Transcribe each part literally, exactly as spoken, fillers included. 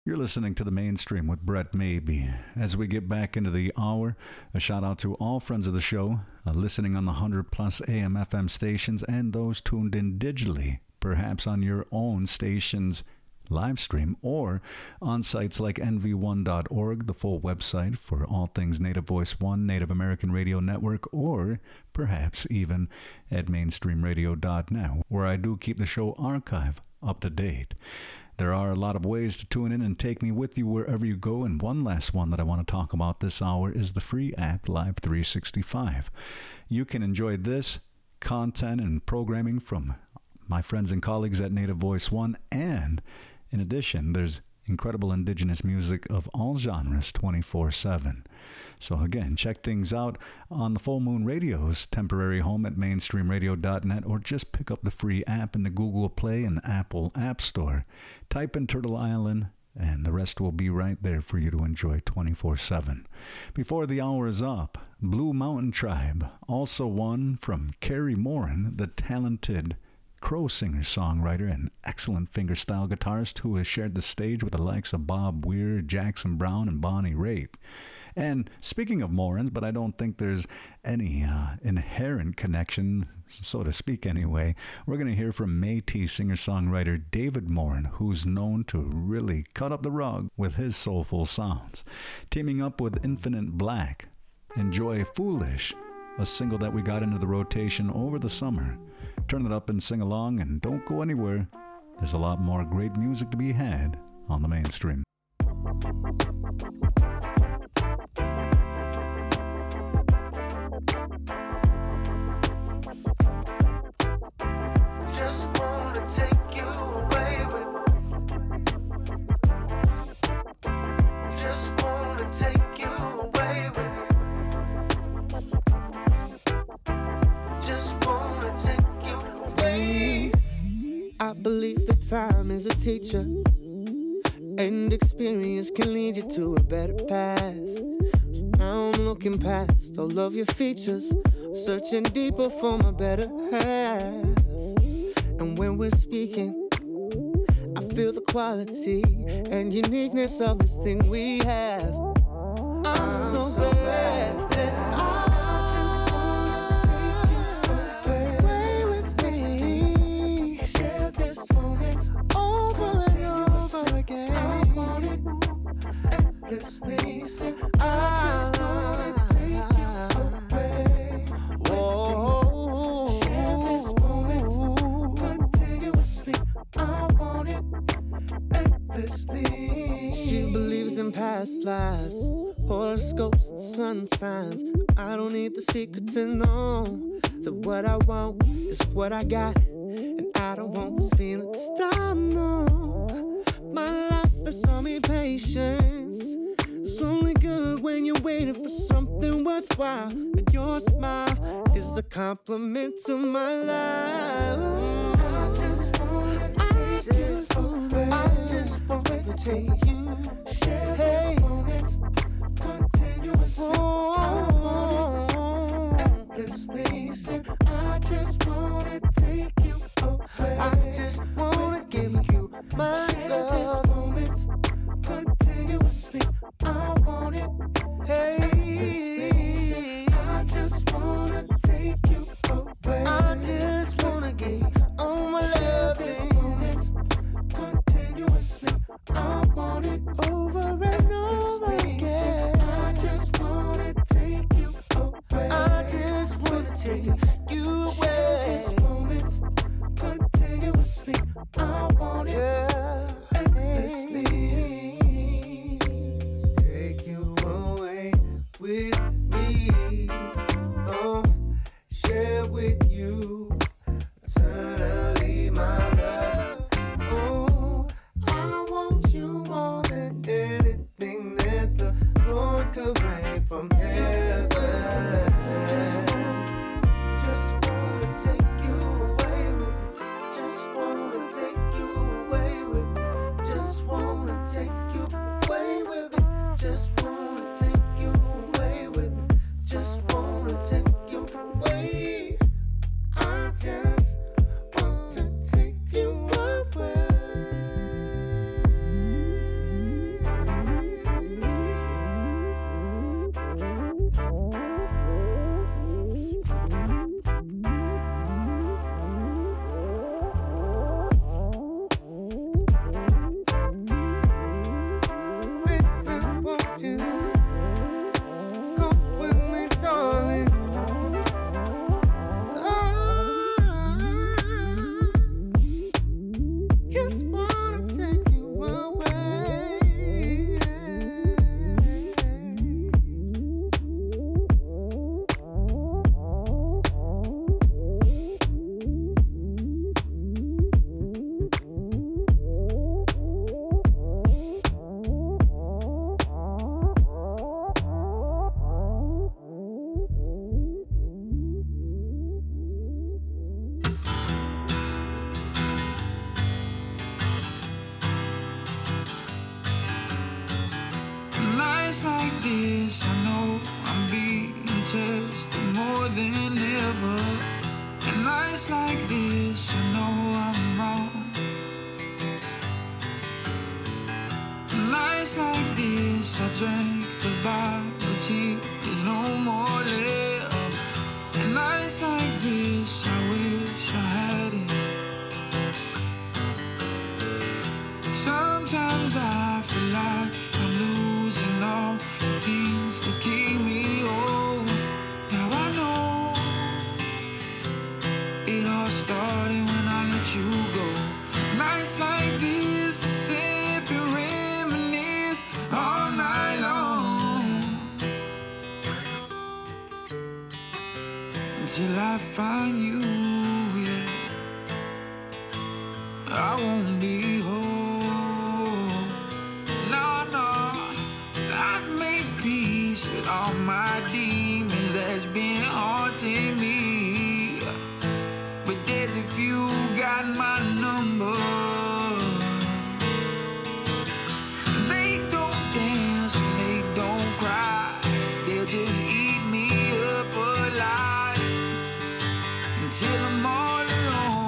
You're listening to The Mainstream with Brett Maybe. As we get back into the hour, a shout out to all friends of the show, uh, listening on the one hundred plus A M F M stations and those tuned in digitally, perhaps on your own station's live stream or on sites like N V one dot org, the full website for all things Native Voice One, Native American Radio Network, or perhaps even at mainstream radio dot net, where I do keep the show archive up to date. There are a lot of ways to tune in and take me with you wherever you go, and one last one that I want to talk about this hour is the free app Live three sixty-five. You can enjoy this content and programming from my friends and colleagues at Native Voice One, and in addition, there's incredible indigenous music of all genres twenty-four seven. So again, check things out on the Full Moon Radio's temporary home at mainstream radio dot net, or just pick up the free app in the Google Play and Apple App Store. Type in Turtle Island, and the rest will be right there for you to enjoy twenty-four seven. Before the hour is up, Blue Mountain Tribe, also one from Carrie Morin, the talented Crow singer-songwriter and excellent fingerstyle guitarist who has shared the stage with the likes of Bob Weir, Jackson Browne, and Bonnie Raitt. And speaking of Morins, but I don't think there's any uh, inherent connection, so to speak anyway, we're going to hear from Métis singer-songwriter David Morin, who's known to really cut up the rug with his soulful sounds. Teaming up with Infinite Black, enjoy Foolish, a single that we got into the rotation over the summer. Turn it up and sing along, and don't go anywhere. There's a lot more great music to be had on the Mainstream. Just wanna take you away with. Just wanna take you away with. Just wanna take I believe that time is a teacher, and experience can lead you to a better path. So now I'm looking past all of your features, searching deeper for my better half. And when we're speaking, I feel the quality and uniqueness of this thing we have. I'm, I'm so, so glad that I this thing said, I just wanna take you away. Whoa. Share this moment continuously. I want it endlessly. She believes in past lives, horoscopes and sun signs. I don't need the secret to know that what I want is what I got, and I don't want this feeling to stop, no. My life has taught me patience. It's only good when you're waiting for something worthwhile, and your smile is a compliment to my life. I just wanna take you away. I just wanna take you. Share this moment continuously. I want it endlessly. Said I just wanna take you away. I just wanna give you my Share love. This moment continuously. I want it. Hey, I just wanna take you away. I just wanna give you all my love. This moment continuously. I want it over and over. this, I know I'm being tested more than ever. And nights like this, I know I'm wrong. And nights like this, I drank the bottle till there's no more left. And nights like this, I wish I had it. Sometimes I feel like I'm losing all the things that keep me whole. Now I know it all started when I let you go. Nights like this, I sip and reminisce all night long, until I find you here. I won't be whole. With all my demons that's been haunting me, but there's a few got my number. They don't dance and they don't cry, they'll just eat me up alive until I'm all alone.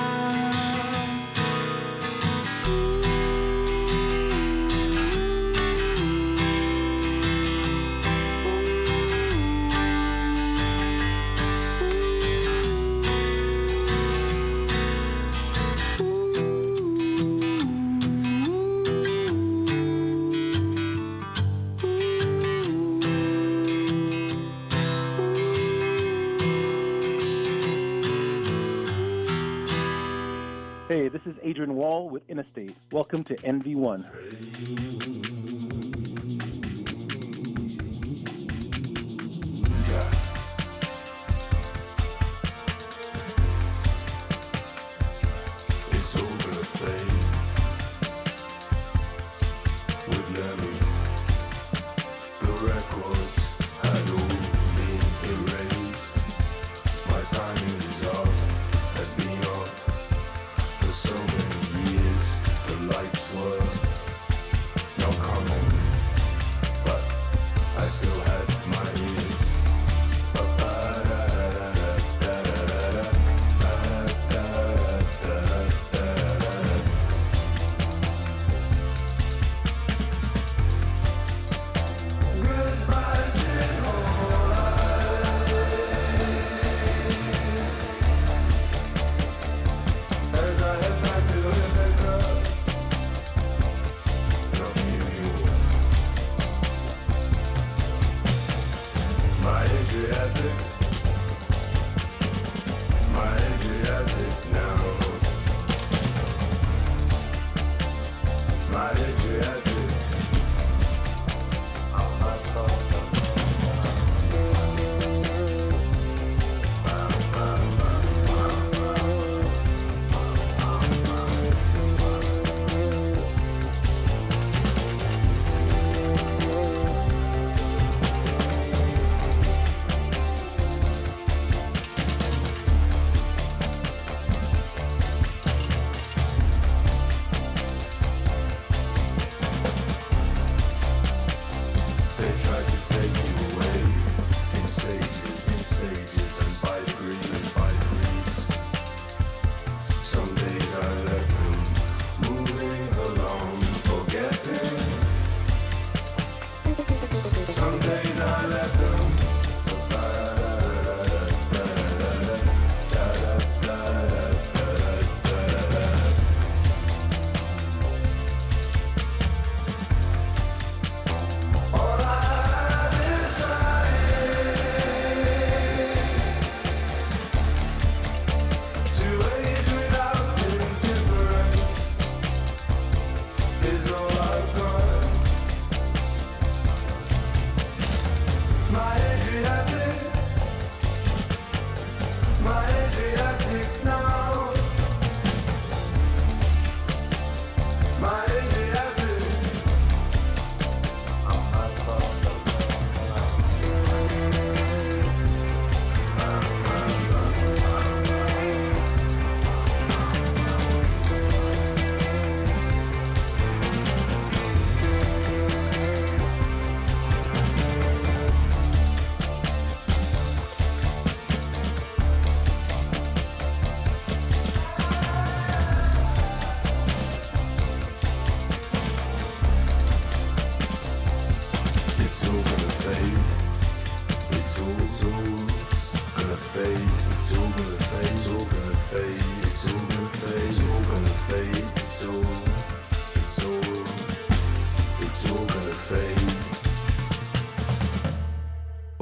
Hey, this is Adrian Wall with Interstate. Welcome to N V one. It's all gonna fade with lemon. The records had all been erased. My timing is off, has been off for so many years. The lights were not coming, but I still had my ears. As I head back to the Rebecca, not New York. My Adriatic, my Adriatic now. My Adriatic.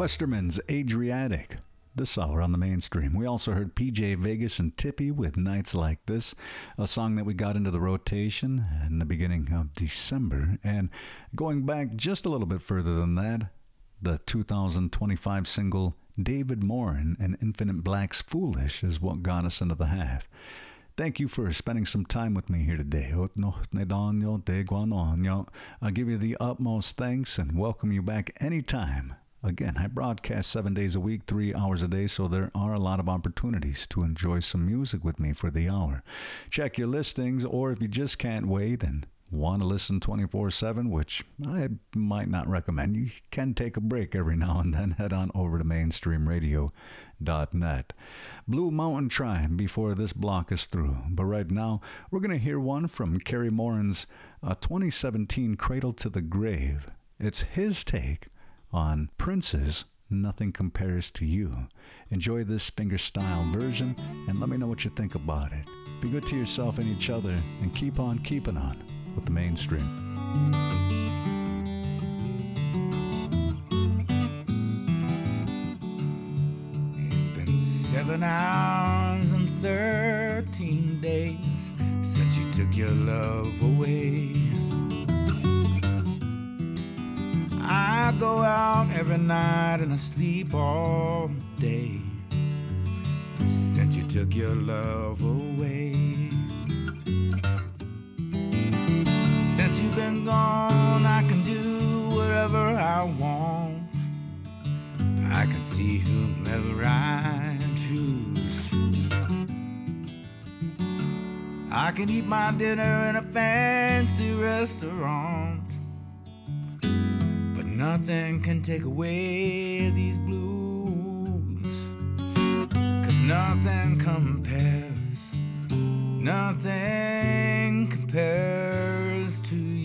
Westerman's Adriatic, this hour on the mainstream. We also heard P J Vegas and Tippy with Nights Like This, a song that we got into the rotation in the beginning of December. And going back just a little bit further than that, the two thousand twenty-five single David Morin and Infinite Black's Foolish is what got us into the half. Thank you for spending some time with me here today. I'll give you the utmost thanks and welcome you back anytime. Again, I broadcast seven days a week, three hours a day, so there are a lot of opportunities to enjoy some music with me for the hour. Check your listings, or if you just can't wait and want to listen twenty-four seven, which I might not recommend, you can take a break every now and then. Head on over to mainstream radio dot net. Blue Mountain Tribe before this block is through. But right now, we're going to hear one from Kerry Morin's uh, twenty seventeen Cradle to the Grave. It's his take on Prince's Nothing Compares to You. Enjoy this finger-style version and let me know what you think about it. Be good to yourself and each other and keep on keeping on with the mainstream. It's been seven hours and thirteen days since you took your love away. I go out every night and I sleep all day since you took your love away. Since you've been gone, I can do whatever I want. I can see whomever I choose. I can eat my dinner in a fancy restaurant, but nothing can take away these blues. 'Cause nothing compares, nothing compares to you.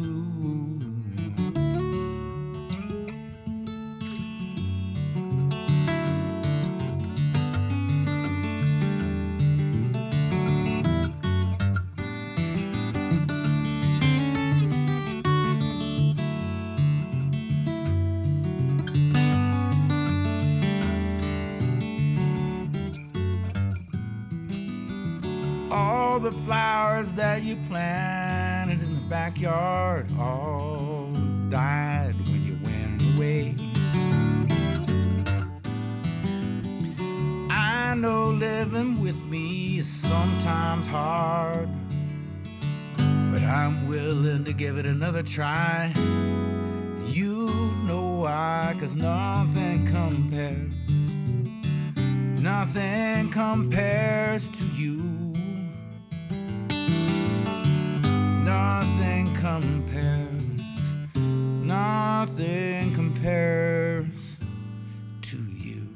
All the flowers that you planted in the backyard all died when you went away. I know living with me is sometimes hard, but I'm willing to give it another try. You know why, 'cause nothing compares, nothing compares to you. Nothing compares, nothing compares to you.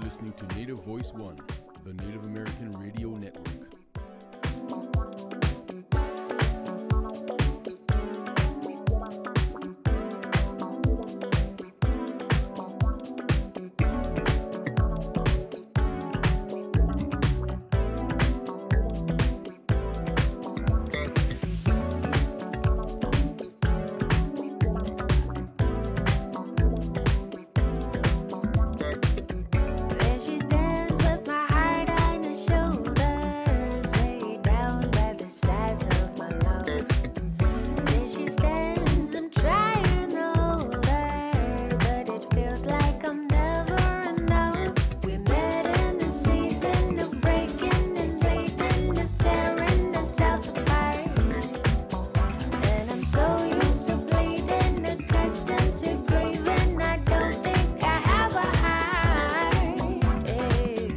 listening to Native Voice One, the Native American Radio Network. There she stands with my heart on her shoulders, way down by the sides of my love. There she stands, I'm trying to hold her, but it feels like I'm never enough. We met in the season of breaking and bleeding, of tearing ourselves apart. And I'm so used to bleeding, accustomed to grieving, I don't think I have a heart. Eh.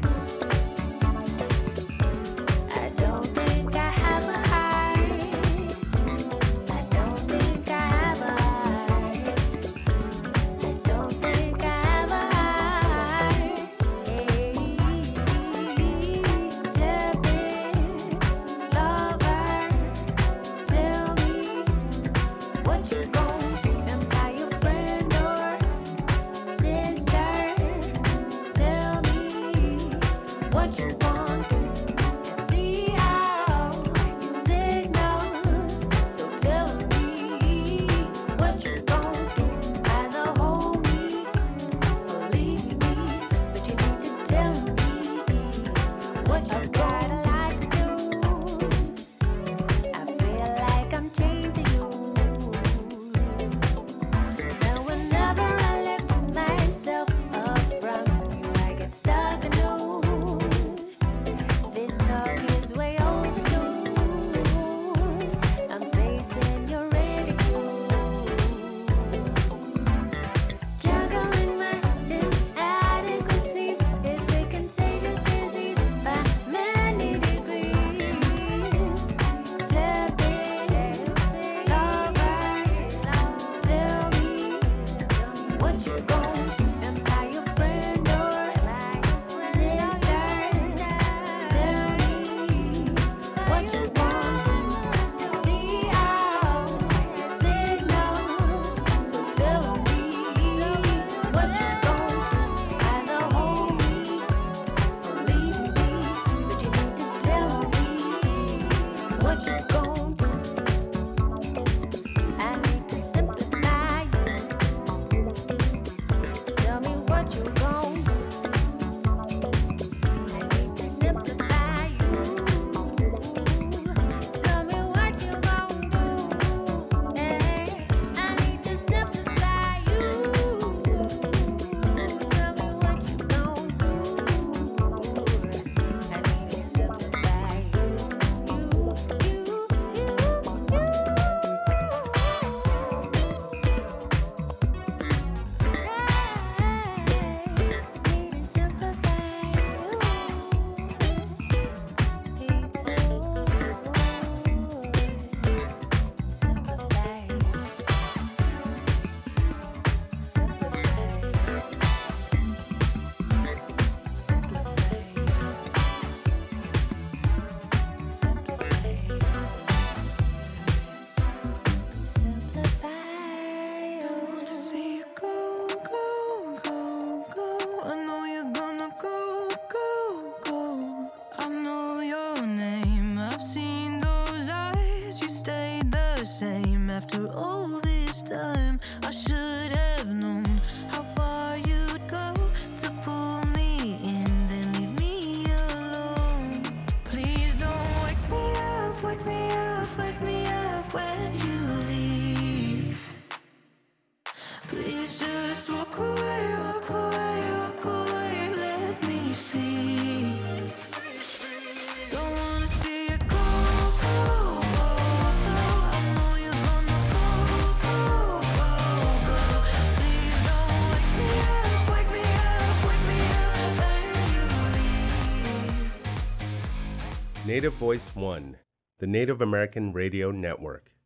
I don't think I have a heart. I don't think I have a heart. I don't think I have a heart. Eh. Tepid lover, tell me what you gon' do. Am I your friend or sister? Tell me what you want to. I see all your signals, so tell me what you gon' do. Either hold me or leave me, but you need to tell me what you got a lot to do. I feel like I'm chained to you. Now whenever I lift myself up from you, I get stuck anew. This talk is way overdue. I'm facing your ridicule. Juggling my inadequacies, it's a contagious disease by many degrees. Tepid lover, tell me what you gon' do. Am I your friend or sister? Tell me what you want. I see all your signals, so tell me what you gon' do. Either hold me or leave me, but you need to tell me what you gon' do. I need to simplify you. Tell me what you gon' do. I need to simplify you. Tell me what you gon' do. Hey, I need to simplify you. Tell me what you gon' do. I need to simplify you. You, you, you, Need to simplify Don't wanna see you go, go, go, go. I know you're gonna go, go, go. I know your name. I've seen those eyes. You stayed the same after all this time. I should have known how far you'd go to pull me in, then leave me alone. Please don't wake me up, wake me up, wake me up when you leave. Please just walk away, walk away, walk away, let me sleep. Don't wanna see you go, go, go, go. I know you're gonna go, go, go, go. Please don't wake me up, wake me up, wake me up when you leave. Native Voice One, the Native American Radio Network.